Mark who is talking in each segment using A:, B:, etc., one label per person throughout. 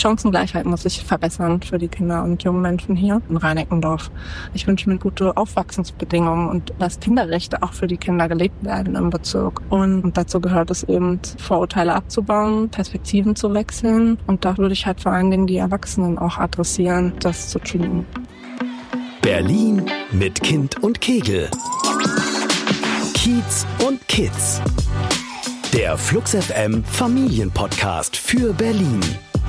A: Chancengleichheit muss sich verbessern für die Kinder und jungen Menschen hier in Reinickendorf. Ich wünsche mir gute Aufwachsensbedingungen und dass Kinderrechte auch für die Kinder gelebt werden im Bezirk. Und dazu gehört es eben, Vorurteile abzubauen, Perspektiven zu wechseln. Und da würde ich halt vor allen Dingen die Erwachsenen auch adressieren, das zu tun.
B: Berlin mit Kind und Kegel. Kiez und Kids. Der Flux FM Familienpodcast für Berlin.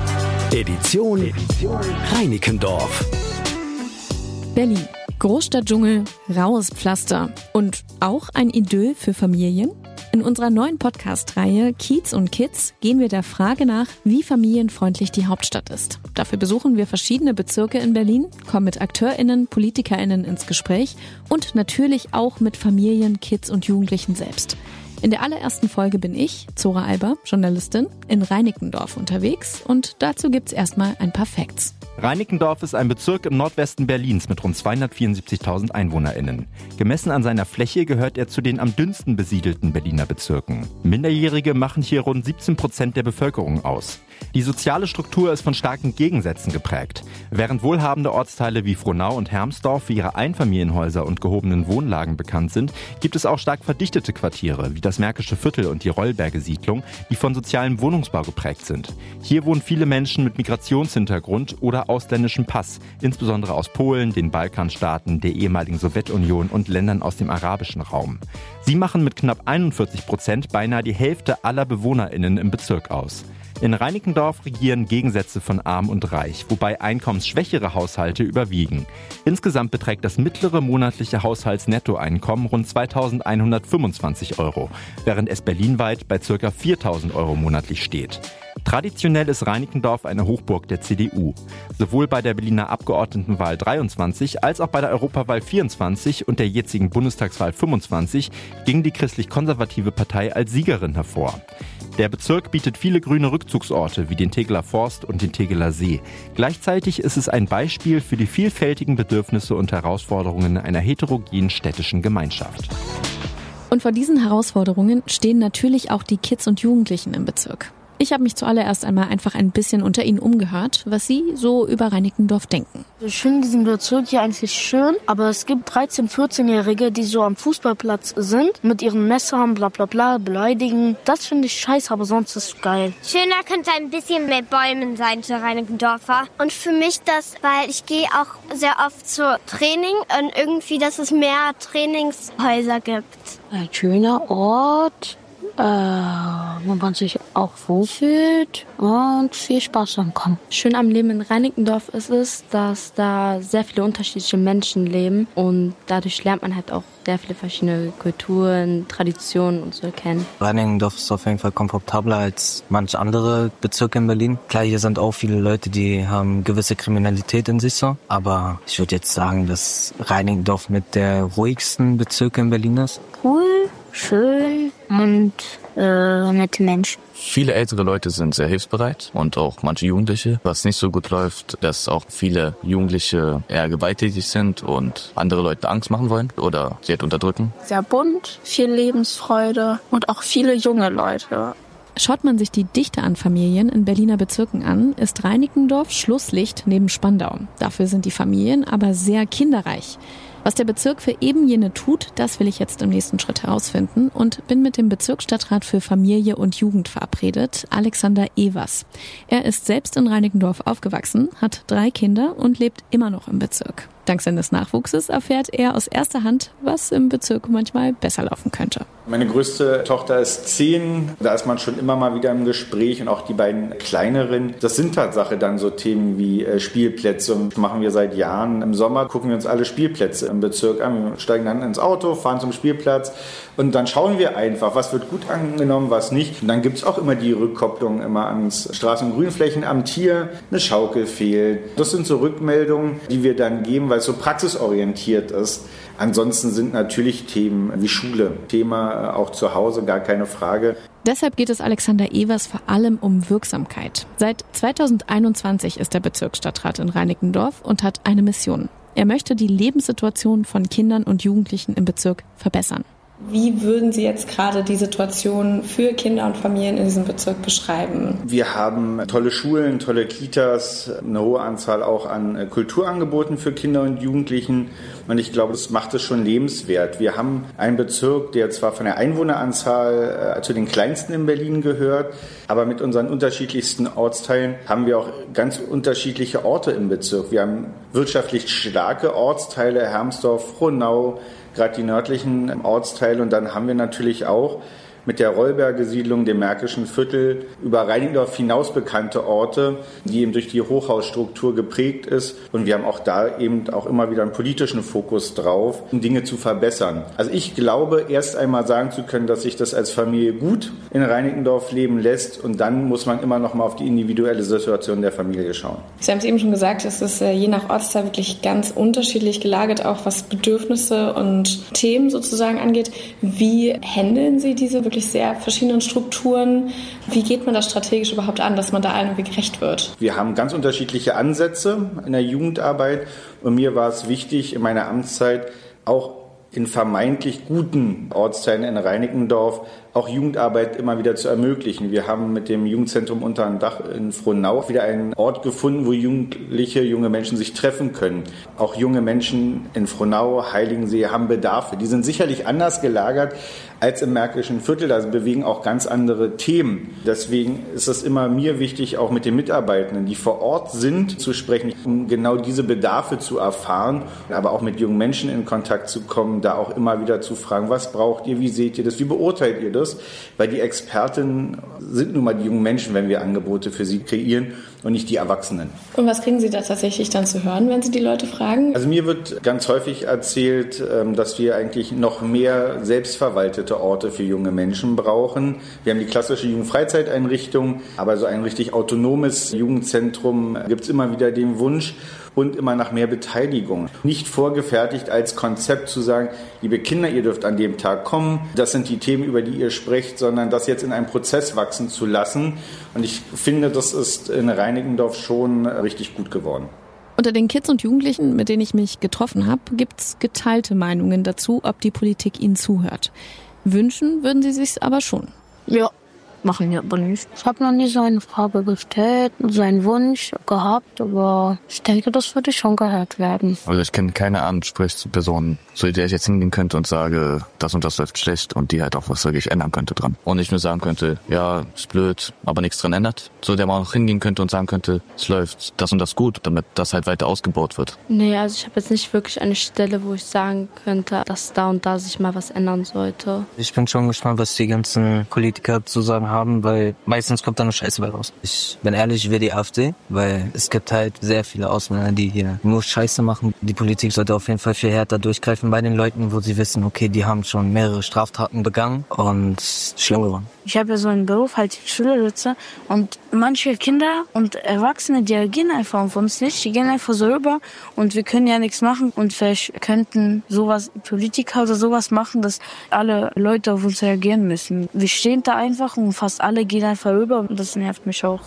B: Edition Reinickendorf.
C: Berlin. Großstadtdschungel, raues Pflaster und auch ein Idyll für Familien? In unserer neuen Podcast-Reihe Kiez und Kids gehen wir der Frage nach, wie familienfreundlich die Hauptstadt ist. Dafür besuchen wir verschiedene Bezirke in Berlin, kommen mit AkteurInnen, PolitikerInnen ins Gespräch und natürlich auch mit Familien, Kids und Jugendlichen selbst. In der allerersten Folge bin ich, Zora Alber, Journalistin, in Reinickendorf unterwegs und dazu gibt's erstmal ein paar Facts.
D: Reinickendorf ist ein Bezirk im Nordwesten Berlins mit rund 274.000 EinwohnerInnen. Gemessen an seiner Fläche gehört er zu den am dünnsten besiedelten Berliner Bezirken. Minderjährige machen hier rund 17% der Bevölkerung aus. Die soziale Struktur ist von starken Gegensätzen geprägt. Während wohlhabende Ortsteile wie Frohnau und Hermsdorf für ihre Einfamilienhäuser und gehobenen Wohnlagen bekannt sind, gibt es auch stark verdichtete Quartiere wie das Märkische Viertel und die Rollberge-Siedlung, die von sozialem Wohnungsbau geprägt sind. Hier wohnen viele Menschen mit Migrationshintergrund oder ausländischem Pass, insbesondere aus Polen, den Balkanstaaten, der ehemaligen Sowjetunion und Ländern aus dem arabischen Raum. Sie machen mit knapp 41% beinahe die Hälfte aller BewohnerInnen im Bezirk aus. In Reinickendorf regieren Gegensätze von Arm und Reich, wobei einkommensschwächere Haushalte überwiegen. Insgesamt beträgt das mittlere monatliche Haushaltsnettoeinkommen rund 2.125 €, während es berlinweit bei ca. 4.000 € monatlich steht. Traditionell ist Reinickendorf eine Hochburg der CDU. Sowohl bei der Berliner Abgeordnetenwahl 23 als auch bei der Europawahl 24 und der jetzigen Bundestagswahl 25 ging die christlich-konservative Partei als Siegerin hervor. Der Bezirk bietet viele grüne Rückzugsorte wie den Tegeler Forst und den Tegeler See. Gleichzeitig ist es ein Beispiel für die vielfältigen Bedürfnisse und Herausforderungen einer heterogenen städtischen Gemeinschaft.
C: Und vor diesen Herausforderungen stehen natürlich auch die Kids und Jugendlichen im Bezirk. Ich habe mich zuallererst einmal einfach ein bisschen unter ihnen umgehört, was sie so über Reinickendorf denken.
E: Ich finde diesen Bezirk hier eigentlich schön, aber es gibt 13-, 14-Jährige, die so am Fußballplatz sind, mit ihren Messern, bla bla bla, beleidigen. Das finde ich scheiße, aber sonst ist es geil.
F: Schöner könnte ein bisschen mehr Bäumen sein für Reinickendorfer. Und für mich das, weil ich gehe auch sehr oft zur Training und irgendwie, dass es mehr Trainingshäuser gibt.
E: Ein schöner Ort. Wo man sich auch wohlfühlt und viel Spaß haben kann.
G: Schön am Leben in Reinickendorf ist es, dass da sehr viele unterschiedliche Menschen leben und dadurch lernt man halt auch sehr viele verschiedene Kulturen, Traditionen und so kennen.
H: Reinickendorf ist auf jeden Fall komfortabler als manche andere Bezirke in Berlin. Klar, hier sind auch viele Leute, die haben gewisse Kriminalität in sich so, aber ich würde jetzt sagen, dass Reinickendorf mit der ruhigsten Bezirke in Berlin ist.
E: Cool, schön und nette Menschen.
I: Viele ältere Leute sind sehr hilfsbereit und auch manche Jugendliche. Was nicht so gut läuft, dass auch viele Jugendliche eher gewalttätig sind und andere Leute Angst machen wollen oder sie halt unterdrücken.
J: Sehr bunt, viel Lebensfreude und auch viele junge Leute.
C: Schaut man sich die Dichte an Familien in Berliner Bezirken an, ist Reinickendorf Schlusslicht neben Spandau. Dafür sind die Familien aber sehr kinderreich. Was der Bezirk für eben jene tut, das will ich jetzt im nächsten Schritt herausfinden und bin mit dem Bezirksstadtrat für Familie und Jugend verabredet, Alexander Evers. Er ist selbst in Reinickendorf aufgewachsen, hat 3 Kinder und lebt immer noch im Bezirk. Dank seines Nachwuchses erfährt er aus erster Hand, was im Bezirk manchmal besser laufen könnte.
K: Meine größte Tochter ist 10, da ist man schon immer mal wieder im Gespräch und auch die beiden kleineren. Das sind Tatsache dann so Themen wie Spielplätze und machen wir seit Jahren. Im Sommer gucken wir uns alle Spielplätze im Bezirk an. Wir steigen dann ins Auto, fahren zum Spielplatz und dann schauen wir einfach, was wird gut angenommen, was nicht. Und dann gibt es auch immer die Rückkopplung immer ans Straßen- und Grünflächenamt hier. Eine Schaukel fehlt. Das sind so Rückmeldungen, die wir dann geben, weil es so praxisorientiert ist. Ansonsten sind natürlich Themen wie Schule, Thema auch zu Hause, gar keine Frage.
C: Deshalb geht es Alexander Evers vor allem um Wirksamkeit. Seit 2021 ist er Bezirksstadtrat in Reinickendorf und hat eine Mission. Er möchte die Lebenssituation von Kindern und Jugendlichen im Bezirk verbessern.
L: Wie würden Sie jetzt gerade die Situation für Kinder und Familien in diesem Bezirk beschreiben?
K: Wir haben tolle Schulen, tolle Kitas, eine hohe Anzahl auch an Kulturangeboten für Kinder und Jugendlichen. Und ich glaube, das macht es schon lebenswert. Wir haben einen Bezirk, der zwar von der Einwohneranzahl zu den kleinsten in Berlin gehört, aber mit unseren unterschiedlichsten Ortsteilen haben wir auch ganz unterschiedliche Orte im Bezirk. Wir haben wirtschaftlich starke Ortsteile, Hermsdorf, Frohnau, gerade die nördlichen Ortsteile. Und dann haben wir natürlich auch mit der Rollberger Siedlung, dem Märkischen Viertel, über Reinickendorf hinaus bekannte Orte, die eben durch die Hochhausstruktur geprägt ist. Und wir haben auch da eben auch immer wieder einen politischen Fokus drauf, um Dinge zu verbessern. Also ich glaube, erst einmal sagen zu können, dass sich das als Familie gut in Reinickendorf leben lässt. Und dann muss man immer noch mal auf die individuelle Situation der Familie schauen.
L: Sie haben es eben schon gesagt, es ist je nach Ortsteil wirklich ganz unterschiedlich gelagert, auch was Bedürfnisse und Themen sozusagen angeht. Wie handeln Sie diese wirklich sehr verschiedenen Strukturen? Wie geht man das strategisch überhaupt an, dass man da allen irgendwie gerecht wird?
K: Wir haben ganz unterschiedliche Ansätze in der Jugendarbeit und mir war es wichtig, in meiner Amtszeit auch in vermeintlich guten Ortsteilen in Reinickendorf auch Jugendarbeit immer wieder zu ermöglichen. Wir haben mit dem Jugendzentrum unter einem Dach in Frohnau wieder einen Ort gefunden, wo junge Menschen sich treffen können. Auch junge Menschen in Frohnau, Heiligensee haben Bedarfe. Die sind sicherlich anders gelagert als im Märkischen Viertel. Da bewegen auch ganz andere Themen. Deswegen ist es immer mir wichtig, auch mit den Mitarbeitenden, die vor Ort sind, zu sprechen, um genau diese Bedarfe zu erfahren, aber auch mit jungen Menschen in Kontakt zu kommen, da auch immer wieder zu fragen, was braucht ihr, wie seht ihr das, wie beurteilt ihr das? Weil die Expertinnen sind nun mal die jungen Menschen, wenn wir Angebote für sie kreieren und nicht die Erwachsenen.
L: Und was kriegen Sie da tatsächlich dann zu hören, wenn Sie die Leute fragen?
K: Also mir wird ganz häufig erzählt, dass wir eigentlich noch mehr selbstverwaltete Orte für junge Menschen brauchen. Wir haben die klassische Jugendfreizeiteinrichtung, aber so ein richtig autonomes Jugendzentrum gibt es immer wieder den Wunsch. Und immer nach mehr Beteiligung. Nicht vorgefertigt als Konzept zu sagen, liebe Kinder, ihr dürft an dem Tag kommen, das sind die Themen, über die ihr sprecht, sondern das jetzt in einen Prozess wachsen zu lassen. Und ich finde, das ist in Reinickendorf schon richtig gut geworden.
C: Unter den Kids und Jugendlichen, mit denen ich mich getroffen habe, gibt's geteilte Meinungen dazu, ob die Politik ihnen zuhört. Wünschen würden sie sich's aber schon.
E: Ja. Machen wir aber nicht. Ich habe noch nie so eine Frage gestellt, so einen Wunsch gehabt, aber ich denke, das würde schon gehört werden.
I: Also ich kenne keine Ansprechperson, zu der ich jetzt hingehen könnte und sage, das und das läuft schlecht und die halt auch was wirklich ändern könnte dran. Und ich nur sagen könnte, ja, ist blöd, aber nichts dran ändert. So der man auch hingehen könnte und sagen könnte, es läuft das und das gut, damit das halt weiter ausgebaut wird.
G: Nee, also ich habe jetzt nicht wirklich eine Stelle, wo ich sagen könnte, dass da und da sich mal was ändern sollte.
H: Ich bin schon gespannt, was die ganzen Politiker zu sagen haben, weil meistens kommt da nur Scheiße bei raus. Ich bin ehrlich, ich will die AfD, weil es gibt halt sehr viele Ausländer, die hier nur Scheiße machen. Die Politik sollte auf jeden Fall viel härter durchgreifen bei den Leuten, wo sie wissen, okay, die haben schon mehrere Straftaten begangen und schlimm geworden.
J: Ich habe ja so einen Beruf, halt die Schule sitze und manche Kinder und Erwachsene, die reagieren einfach auf uns nicht, die gehen einfach so rüber und wir können ja nichts machen und vielleicht könnten sowas Politiker oder sowas machen, dass alle Leute auf uns reagieren müssen. Wir stehen da einfach und fast alle gehen einfach rüber und das nervt mich auch.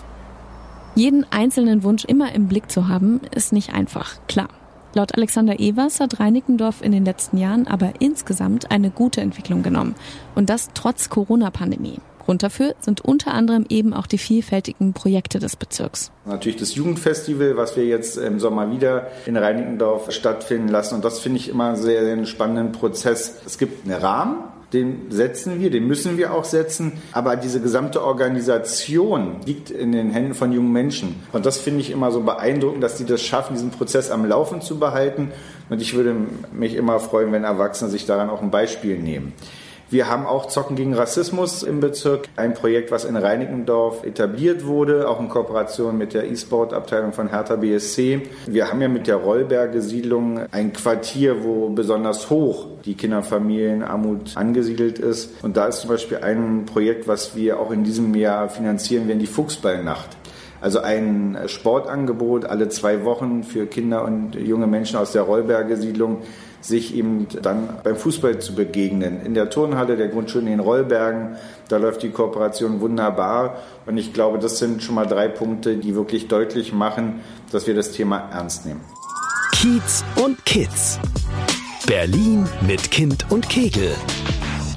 C: Jeden einzelnen Wunsch immer im Blick zu haben, ist nicht einfach, klar. Laut Alexander Evers hat Reinickendorf in den letzten Jahren aber insgesamt eine gute Entwicklung genommen. Und das trotz Corona-Pandemie. Grund dafür sind unter anderem eben auch die vielfältigen Projekte des Bezirks.
K: Natürlich das Jugendfestival, was wir jetzt im Sommer wieder in Reinickendorf stattfinden lassen. Und das finde ich immer sehr, sehr einen spannenden Prozess. Es gibt einen Rahmen, den setzen wir, den müssen wir auch setzen. Aber diese gesamte Organisation liegt in den Händen von jungen Menschen. Und das finde ich immer so beeindruckend, dass die das schaffen, diesen Prozess am Laufen zu behalten. Und ich würde mich immer freuen, wenn Erwachsene sich daran auch ein Beispiel nehmen. Wir haben auch Zocken gegen Rassismus im Bezirk, ein Projekt, was in Reinickendorf etabliert wurde, auch in Kooperation mit der E-Sport-Abteilung von Hertha BSC. Wir haben ja mit der Rollberger Siedlung ein Quartier, wo besonders hoch die Kinderfamilienarmut angesiedelt ist. Und da ist zum Beispiel ein Projekt, was wir auch in diesem Jahr finanzieren werden, die Fuchsballnacht. Also ein Sportangebot alle 2 Wochen für Kinder und junge Menschen aus der Rollberger Siedlung, sich eben dann beim Fußball zu begegnen. In der Turnhalle der Grundschule in den Rollbergen, da läuft die Kooperation wunderbar. Und ich glaube, das sind schon mal 3 Punkte, die wirklich deutlich machen, dass wir das Thema ernst nehmen.
B: Kiez und Kids. Berlin mit Kind und Kegel.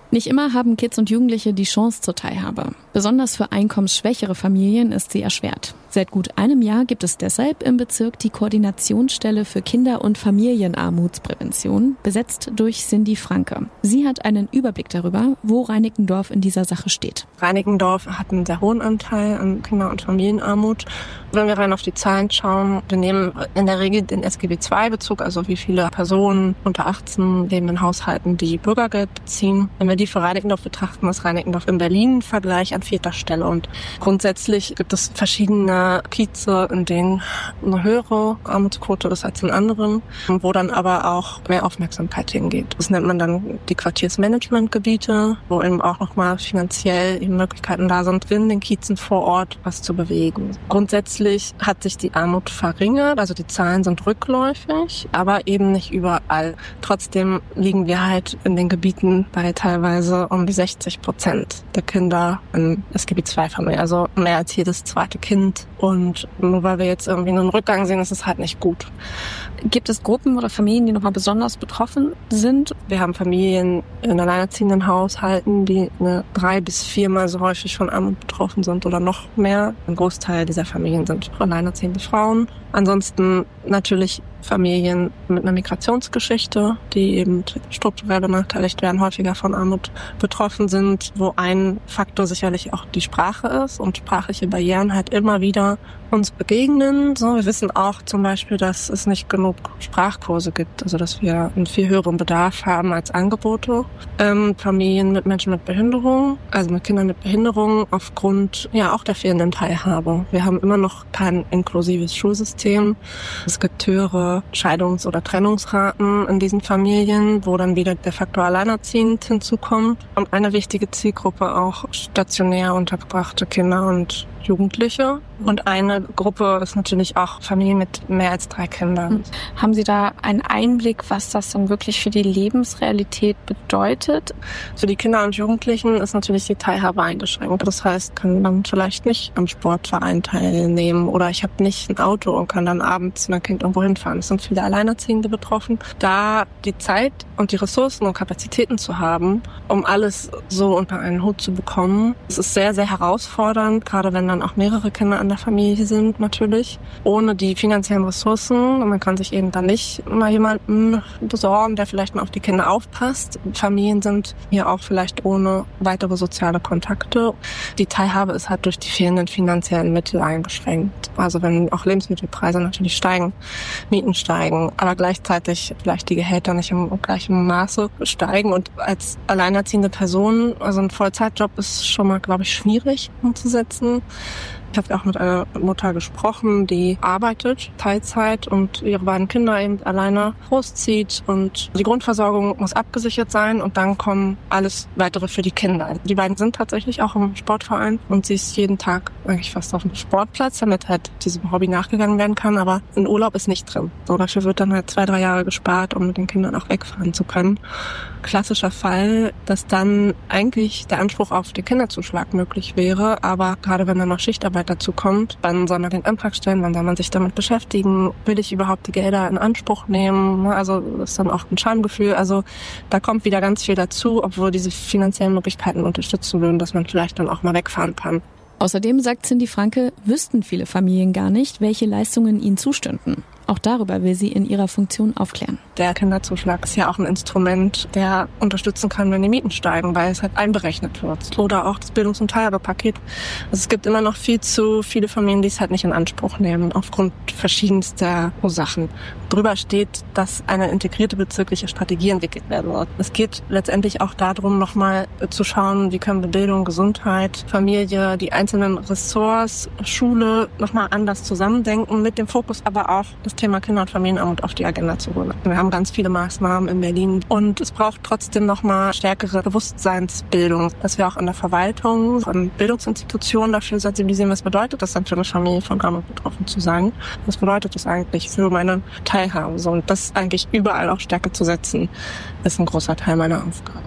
C: Nicht immer haben Kids und Jugendliche die Chance zur Teilhabe. Besonders für einkommensschwächere Familien ist sie erschwert. Seit gut einem Jahr gibt es deshalb im Bezirk die Koordinationsstelle für Kinder- und Familienarmutsprävention, besetzt durch Cindy Franke. Sie hat einen Überblick darüber, wo Reinickendorf in dieser Sache steht.
A: Reinickendorf hat einen sehr hohen Anteil an Kinder- und Familienarmut. Wenn wir rein auf die Zahlen schauen, wir nehmen in der Regel den SGB-II-Bezug, also wie viele Personen unter 18 leben in Haushalten, die Bürgergeld beziehen. Wenn wir die für Reinickendorf betrachten, ist Reinickendorf in Berlin im Vergleich an 4. Stelle. Und grundsätzlich gibt es verschiedene Kieze, in denen eine höhere Armutsquote ist als in anderen, wo dann aber auch mehr Aufmerksamkeit hingeht. Das nennt man dann die Quartiersmanagementgebiete, wo eben auch nochmal finanziell eben Möglichkeiten da sind, in den Kiezen vor Ort was zu bewegen. Grundsätzlich hat sich die Armut verringert, also die Zahlen sind rückläufig, aber eben nicht überall. Trotzdem liegen wir halt in den Gebieten bei teilweise um die 60% der Kinder in SGB-II-Familie, also mehr als jedes zweite Kind. Und nur weil wir jetzt irgendwie einen Rückgang sehen, ist es halt nicht gut.
L: Gibt es Gruppen oder Familien, die nochmal besonders betroffen sind?
A: Wir haben Familien in alleinerziehenden Haushalten, die 3 bis 4-mal so häufig von Armut betroffen sind oder noch mehr. Ein Großteil dieser Familien sind alleinerziehende Frauen. Ansonsten natürlich Familien mit einer Migrationsgeschichte, die eben strukturell benachteiligt werden, häufiger von Armut betroffen sind, wo ein Faktor sicherlich auch die Sprache ist und sprachliche Barrieren halt immer wieder uns begegnen. So, wir wissen auch zum Beispiel, dass es nicht genug Sprachkurse gibt, also dass wir einen viel höheren Bedarf haben als Angebote. Familien mit Menschen mit Behinderung, also mit Kindern mit Behinderung aufgrund auch der fehlenden Teilhabe. Wir haben immer noch kein inklusives Schulsystem. Es gibt höhere Scheidungs- oder Trennungsraten in diesen Familien, wo dann wieder der Faktor alleinerziehend hinzukommt. Und eine wichtige Zielgruppe auch stationär untergebrachte Kinder und Jugendliche. Und eine Gruppe ist natürlich auch Familien mit mehr als 3 Kindern.
L: Haben Sie da einen Einblick, was das dann wirklich für die Lebensrealität bedeutet?
A: Für die Kinder und Jugendlichen ist natürlich die Teilhabe eingeschränkt. Das heißt, können dann vielleicht nicht am Sportverein teilnehmen oder ich habe nicht ein Auto und kann dann abends mein Kind irgendwo hinfahren. Es sind viele Alleinerziehende betroffen. Da die Zeit und die Ressourcen und Kapazitäten zu haben, um alles so unter einen Hut zu bekommen, es ist sehr, sehr herausfordernd, gerade wenn dann auch mehrere Kinder in der Familie sind natürlich. Ohne die finanziellen Ressourcen, und man kann sich eben dann nicht mal jemanden besorgen, der vielleicht mal auf die Kinder aufpasst. Familien sind hier auch vielleicht ohne weitere soziale Kontakte. Die Teilhabe ist halt durch die fehlenden finanziellen Mittel eingeschränkt. Also wenn auch Lebensmittelpreise natürlich steigen, Mieten steigen, aber gleichzeitig vielleicht die Gehälter nicht im gleichen Maße steigen und als alleinerziehende Person, also ein Vollzeitjob ist schon mal, glaube ich, schwierig umzusetzen. Ich habe auch mit einer Mutter gesprochen, die arbeitet Teilzeit und ihre beiden Kinder eben alleine großzieht und die Grundversorgung muss abgesichert sein und dann kommen alles weitere für die Kinder. Die beiden sind tatsächlich auch im Sportverein und sie ist jeden Tag eigentlich fast auf dem Sportplatz, damit halt diesem Hobby nachgegangen werden kann, aber ein Urlaub ist nicht drin. So, dafür wird dann halt 2-3 Jahre gespart, um mit den Kindern auch wegfahren zu können. Klassischer Fall, dass dann eigentlich der Anspruch auf den Kinderzuschlag möglich wäre, aber gerade wenn dann noch Schichtarbeit dazu kommt, wann soll man den Antrag stellen, wann soll man sich damit beschäftigen, will ich überhaupt die Gelder in Anspruch nehmen, also das ist dann auch ein Schamgefühl, also da kommt wieder ganz viel dazu, obwohl diese finanziellen Möglichkeiten unterstützen würden, dass man vielleicht dann auch mal wegfahren kann.
C: Außerdem, sagt Cindy Franke, wüssten viele Familien gar nicht, welche Leistungen ihnen zustünden. Auch darüber will sie in ihrer Funktion aufklären.
A: Der Kinderzuschlag ist ja auch ein Instrument, der unterstützen kann, wenn die Mieten steigen, weil es halt einberechnet wird. Oder auch das Bildungs- und Teilhabepaket. Also es gibt immer noch viel zu viele Familien, die es halt nicht in Anspruch nehmen, aufgrund verschiedenster Ursachen. Drüber steht, dass eine integrierte bezirkliche Strategie entwickelt werden wird. Es geht letztendlich auch darum, nochmal zu schauen, wie können wir Bildung, Gesundheit, Familie, die einzelnen Ressorts, Schule nochmal anders zusammendenken, mit dem Fokus aber auch das Thema Kinder- und Familienarmut auf die Agenda zu holen. Wir haben ganz viele Maßnahmen in Berlin und es braucht trotzdem nochmal stärkere Bewusstseinsbildung, dass wir auch in der Verwaltung, an Bildungsinstitutionen dafür sensibilisieren, was bedeutet das dann für eine Familie von Armut betroffen zu sein. Was bedeutet das eigentlich für meine Teilhabe? So, und das eigentlich überall auch stärker zu setzen, ist ein großer Teil meiner Aufgabe.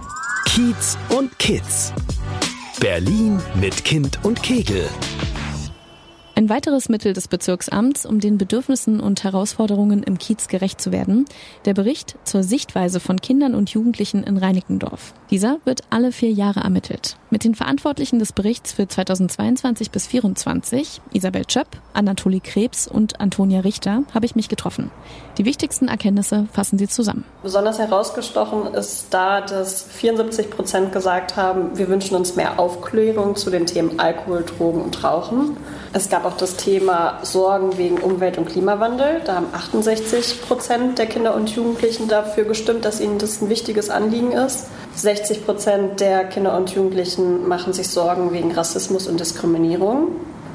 B: Kiez und Kids. Berlin mit Kind und Kegel.
C: Ein weiteres Mittel des Bezirksamts, um den Bedürfnissen und Herausforderungen im Kiez gerecht zu werden, der Bericht zur Sichtweise von Kindern und Jugendlichen in Reinickendorf. Dieser wird alle 4 Jahre ermittelt. Mit den Verantwortlichen des Berichts für 2022 bis 2024, Isabel Tschöpp, Anatoli Krebs und Antonia Richter, habe ich mich getroffen. Die wichtigsten Erkenntnisse fassen sie zusammen.
M: Besonders herausgestochen ist da, dass 74% gesagt haben, wir wünschen uns mehr Aufklärung zu den Themen Alkohol, Drogen und Rauchen. Es gab auch das Thema Sorgen wegen Umwelt- und Klimawandel. Da haben 68% der Kinder und Jugendlichen dafür gestimmt, dass ihnen das ein wichtiges Anliegen ist. 60% der Kinder und Jugendlichen machen sich Sorgen wegen Rassismus und Diskriminierung.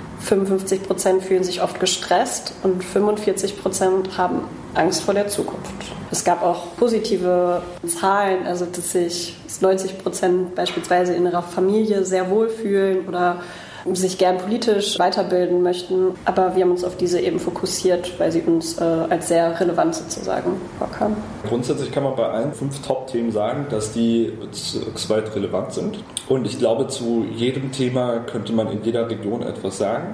M: 55% fühlen sich oft gestresst und 45% haben Angst vor der Zukunft. Es gab auch positive Zahlen, also dass sich 90% beispielsweise in ihrer Familie sehr wohlfühlen oder sich gern politisch weiterbilden möchten. Aber wir haben uns auf diese eben fokussiert, weil sie uns als sehr relevant sozusagen vorkamen.
N: Grundsätzlich kann man bei allen 5 Top-Themen sagen, dass die bezirksweit relevant sind. Und ich glaube, zu jedem Thema könnte man in jeder Region etwas sagen.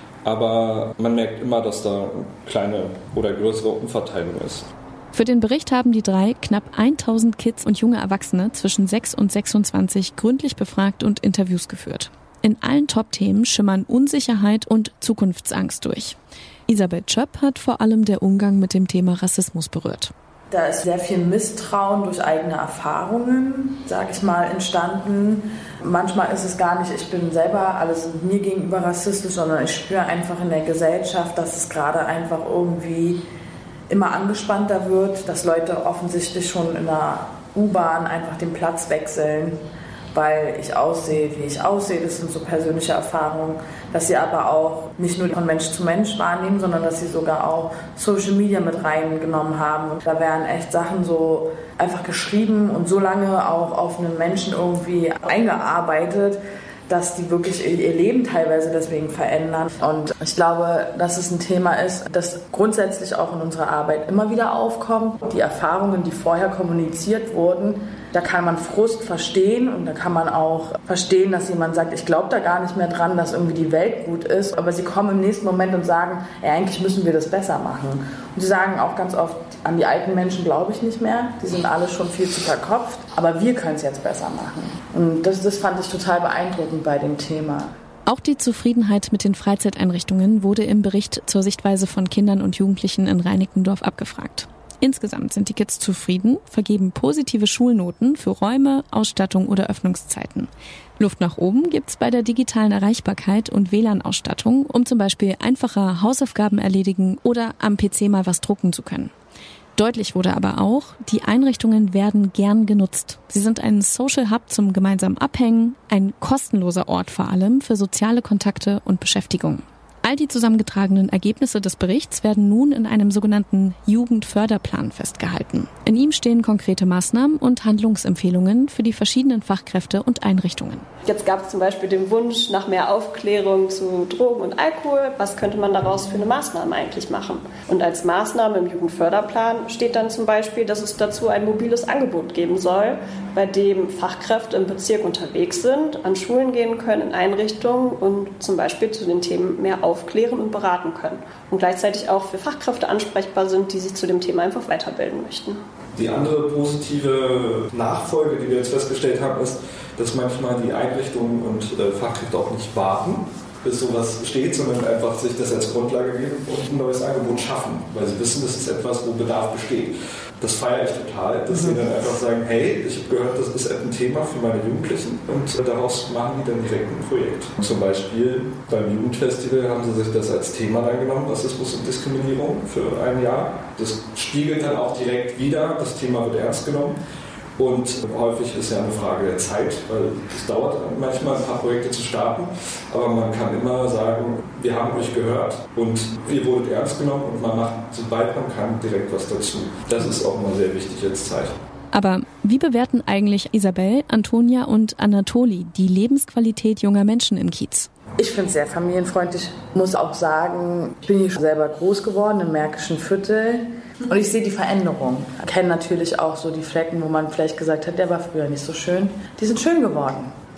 N: Aber man merkt immer, dass da eine kleine oder größere Umverteilung ist.
C: Für den Bericht haben die 3 knapp 1000 Kids und junge Erwachsene zwischen 6 und 26 gründlich befragt und Interviews geführt. In allen Top-Themen schimmern Unsicherheit und Zukunftsangst durch. Isabel Tschöpp hat vor allem der Umgang mit dem Thema Rassismus berührt.
O: Da ist sehr viel Misstrauen durch eigene Erfahrungen, sage ich mal, entstanden. Manchmal ist es gar nicht, ich bin selber alles mir gegenüber rassistisch, sondern ich spüre einfach in der Gesellschaft, dass es gerade einfach irgendwie immer angespannter wird, dass Leute offensichtlich schon in der U-Bahn einfach den Platz wechseln, weil ich aussehe, wie ich aussehe. Das sind so persönliche Erfahrungen, dass sie aber auch nicht nur von Mensch zu Mensch wahrnehmen, sondern dass sie sogar auch Social Media mit reingenommen haben. Und da werden echt Sachen so einfach geschrieben und so lange auch auf einen Menschen irgendwie eingearbeitet, dass die wirklich ihr Leben teilweise deswegen verändern. Und ich glaube, dass es ein Thema ist, das grundsätzlich auch in unserer Arbeit immer wieder aufkommt. Die Erfahrungen, die vorher kommuniziert wurden, da kann man Frust verstehen und da kann man auch verstehen, dass jemand sagt, ich glaube da gar nicht mehr dran, dass irgendwie die Welt gut ist. Aber sie kommen im nächsten Moment und sagen, eigentlich müssen wir das besser machen. Und sie sagen auch ganz oft, an die alten Menschen glaube ich nicht mehr. Die sind alle schon viel zu verkopft. Aber wir können es jetzt besser machen. Und das fand ich total beeindruckend bei dem Thema.
C: Auch die Zufriedenheit mit den Freizeiteinrichtungen wurde im Bericht zur Sichtweise von Kindern und Jugendlichen in Reinickendorf abgefragt. Insgesamt sind die Kids zufrieden, vergeben positive Schulnoten für Räume, Ausstattung oder Öffnungszeiten. Luft nach oben gibt's bei der digitalen Erreichbarkeit und WLAN-Ausstattung, um zum Beispiel einfacher Hausaufgaben erledigen oder am PC mal was drucken zu können. Deutlich wurde aber auch, die Einrichtungen werden gern genutzt. Sie sind ein Social Hub zum gemeinsamen Abhängen, ein kostenloser Ort vor allem für soziale Kontakte und Beschäftigung. All die zusammengetragenen Ergebnisse des Berichts werden nun in einem sogenannten Jugendförderplan festgehalten. In ihm stehen konkrete Maßnahmen und Handlungsempfehlungen für die verschiedenen Fachkräfte und Einrichtungen.
M: Jetzt gab es zum Beispiel den Wunsch nach mehr Aufklärung zu Drogen und Alkohol. Was könnte man daraus für eine Maßnahme eigentlich machen? Und als Maßnahme im Jugendförderplan steht dann zum Beispiel, dass es dazu ein mobiles Angebot geben soll, bei dem Fachkräfte im Bezirk unterwegs sind, an Schulen gehen können, in Einrichtungen und zum Beispiel zu den Themen mehr aufklären und beraten können. Und gleichzeitig auch für Fachkräfte ansprechbar sind, die sich zu dem Thema einfach weiterbilden möchten.
N: Die andere positive Nachfolge, die wir jetzt festgestellt haben, ist, dass manchmal die Einrichtungen und Fachkräfte auch nicht warten, bis sowas steht, sondern einfach sich das als Grundlage geben und ein neues Angebot schaffen, weil sie wissen, das ist etwas, wo Bedarf besteht. Das feiere ich total, dass sie dann einfach sagen, hey, ich habe gehört, das ist ein Thema für meine Jugendlichen und daraus machen die dann direkt ein Projekt. Zum Beispiel beim Jugendfestival haben sie sich das als Thema dann genommen, Rassismus und Diskriminierung für ein Jahr. Das spiegelt dann auch direkt wider, das Thema wird ernst genommen. Und häufig ist ja eine Frage der Zeit, weil es dauert manchmal ein paar Projekte zu starten, aber man kann immer sagen, wir haben euch gehört und ihr wurdet ernst genommen und man macht, sobald man kann, direkt was dazu. Das ist auch mal sehr wichtig als Zeichen.
C: Aber wie bewerten eigentlich Isabel, Antonia und Anatoli die Lebensqualität junger Menschen im Kiez?
O: Ich finde es sehr familienfreundlich. Muss auch sagen, ich bin hier schon selber groß geworden im Märkischen Viertel und ich sehe die Veränderung. Ich kenne natürlich auch so die Flecken, wo man vielleicht gesagt hat, der war früher nicht so schön. Die sind schön geworden.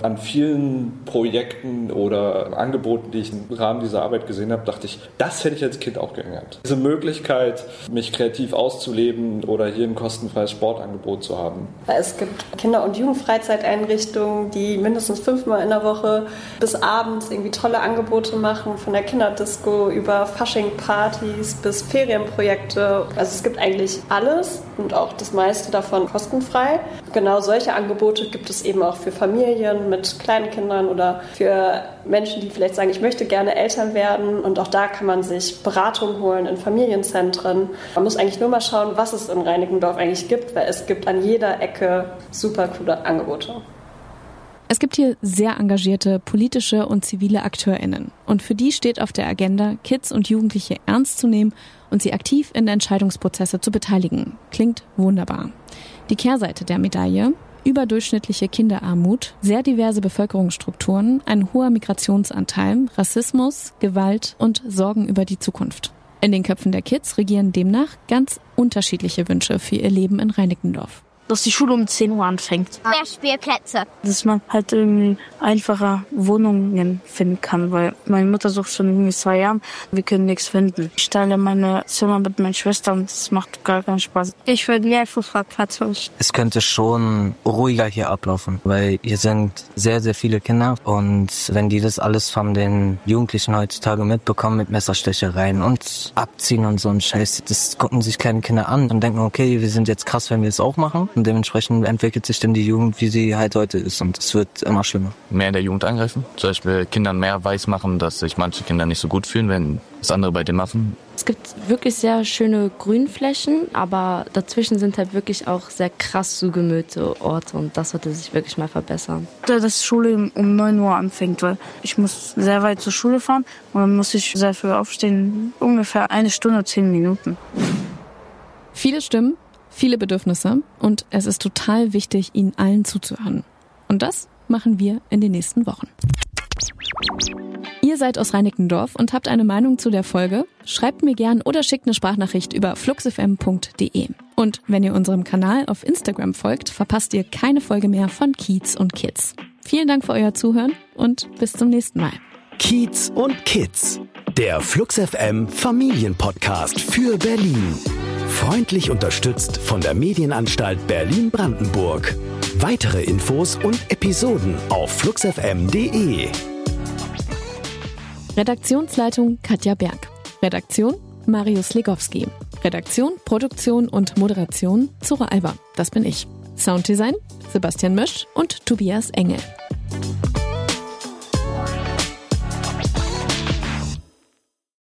N: An vielen Projekten oder Angeboten, die ich im Rahmen dieser Arbeit gesehen habe, dachte ich, das hätte ich als Kind auch gerne gehabt. Diese Möglichkeit, mich kreativ auszuleben oder hier ein kostenfreies Sportangebot zu haben.
M: Es gibt Kinder- und Jugendfreizeiteinrichtungen, die mindestens 5-mal in der Woche bis abends irgendwie tolle Angebote machen, von der Kinderdisco über Fasching-Partys bis Ferienprojekte. Also es gibt eigentlich alles und auch das meiste davon kostenfrei. Genau solche Angebote gibt es eben auch für Familien mit kleinen Kindern oder für Menschen, die vielleicht sagen, ich möchte gerne Eltern werden. Und auch da kann man sich Beratung holen in Familienzentren. Man muss eigentlich nur mal schauen, was es in Reinickendorf eigentlich gibt, weil es gibt an jeder Ecke super coole Angebote.
C: Es gibt hier sehr engagierte politische und zivile AkteurInnen. Und für die steht auf der Agenda, Kids und Jugendliche ernst zu nehmen und sie aktiv in Entscheidungsprozesse zu beteiligen. Klingt wunderbar. Die Kehrseite der Medaille: überdurchschnittliche Kinderarmut, sehr diverse Bevölkerungsstrukturen, ein hoher Migrationsanteil, Rassismus, Gewalt und Sorgen über die Zukunft. In den Köpfen der Kids regieren demnach ganz unterschiedliche Wünsche für ihr Leben in Reinickendorf.
J: Dass die Schule um 10 Uhr anfängt.
F: Mehr Spielplätze.
J: Dass man halt irgendwie einfacher Wohnungen finden kann, weil meine Mutter sucht schon irgendwie 2 Jahre. Wir können nichts finden. Ich teile meine Zimmer mit meiner Schwester und das macht gar keinen Spaß.
F: Ich würde mehr Fußballplatz wünschen.
H: Es könnte schon ruhiger hier ablaufen, weil hier sind sehr, sehr viele Kinder und wenn die das alles von den Jugendlichen heutzutage mitbekommen mit Messerstechereien und Abziehen und so ein Scheiß, das gucken sich kleine Kinder an und denken, okay, wir sind jetzt krass, wenn wir es auch machen. Und dementsprechend entwickelt sich dann die Jugend, wie sie halt heute ist. Und es wird immer schlimmer.
I: Mehr in der Jugend eingreifen. Zum Beispiel Kindern mehr weismachen, dass sich manche Kinder nicht so gut fühlen, wenn das andere bei denen machen.
G: Es gibt wirklich sehr schöne Grünflächen, aber dazwischen sind halt wirklich auch sehr krass zugemüllte Orte. Und das sollte sich wirklich mal verbessern.
J: Dass Schule um 9 Uhr anfängt, weil ich muss sehr weit zur Schule fahren. Und dann muss ich sehr früh aufstehen. Ungefähr 1 Stunde, 10 Minuten.
C: Viele Stimmen, viele Bedürfnisse und es ist total wichtig, ihnen allen zuzuhören. Und das machen wir in den nächsten Wochen. Ihr seid aus Reinickendorf und habt eine Meinung zu der Folge? Schreibt mir gern oder schickt eine Sprachnachricht über fluxfm.de. Und wenn ihr unserem Kanal auf Instagram folgt, verpasst ihr keine Folge mehr von Kiez und Kids. Vielen Dank für euer Zuhören und bis zum nächsten Mal.
B: Kiez und Kids, der Flux FM Familienpodcast für Berlin. Freundlich unterstützt von der Medienanstalt Berlin-Brandenburg. Weitere Infos und Episoden auf fluxfm.de.
C: Redaktionsleitung Katja Berg. Redaktion Marius Legowski. Redaktion, Produktion und Moderation Zora Alber. Das bin ich. Sounddesign Sebastian Mösch und Tobias Engel.